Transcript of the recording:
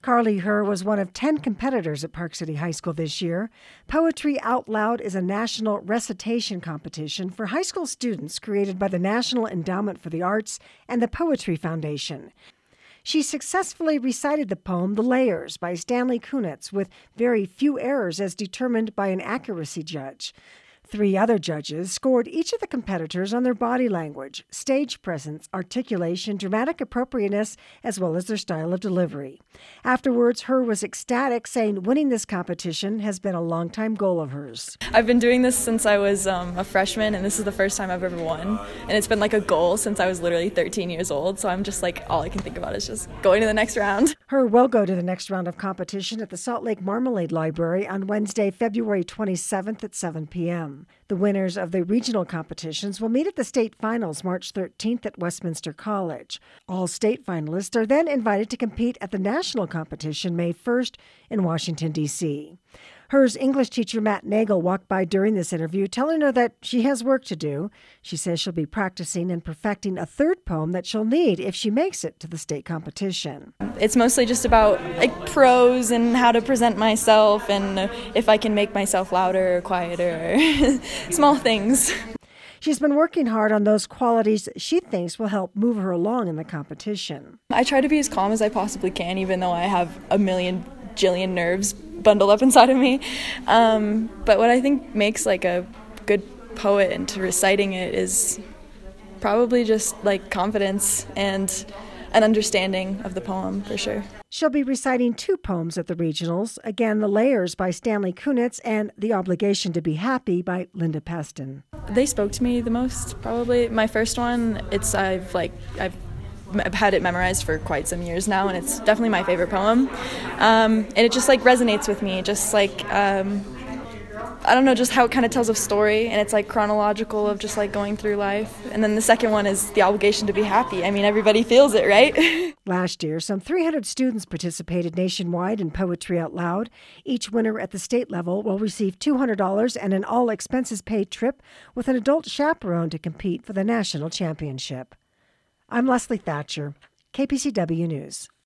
Carly Herr was one of 10 competitors at Park City High School this year. Poetry Out Loud is a national recitation competition for high school students created by the National Endowment for the Arts and the Poetry Foundation. She successfully recited the poem The Layers by Stanley Kunitz with very few errors as determined by an accuracy judge. 3 other judges scored each of the competitors on their body language, stage presence, articulation, dramatic appropriateness, as well as their style of delivery. Afterwards, Herr was ecstatic, saying winning this competition has been a longtime goal of hers. I've been doing this since I was a freshman, and this is the first time I've ever won. And it's been like a goal since I was literally 13 years old, so I'm just like, all I can think about is just going to the next round. Herr will go to the next round of competition at the Salt Lake Marmalade Library on Wednesday, February 27th at 7 p.m. The winners of the regional competitions will meet at the state finals March 13th at Westminster College. All state finalists are then invited to compete at the national competition May 1st in Washington, D.C. Her's English teacher, Matt Nagel, walked by during this interview, telling her that she has work to do. She says she'll be practicing and perfecting a third poem that she'll need if she makes it to the state competition. It's mostly just about prose and how to present myself and if I can make myself louder or quieter, small things. She's been working hard on those qualities she thinks will help move her along in the competition. I try to be as calm as I possibly can, even though I have a million jillion nerves bundled up inside of me. But what I think makes a good poet into reciting it is probably just confidence and an understanding of the poem, for sure. She'll be reciting 2 poems at the regionals. Again, The Layers by Stanley Kunitz and The Obligation to Be Happy by Linda Peston. They spoke to me the most, probably. My first one, I've had it memorized for quite some years now, and it's definitely my favorite poem. And it just resonates with me, I don't know, just how it kind of tells a story, and it's chronological of just going through life. And then the second one is The Obligation to Be Happy. I mean, everybody feels it, right? Last year, some 300 students participated nationwide in Poetry Out Loud. Each winner at the state level will receive $200 and an all-expenses-paid trip with an adult chaperone to compete for the national championship. I'm Leslie Thatcher, KPCW News.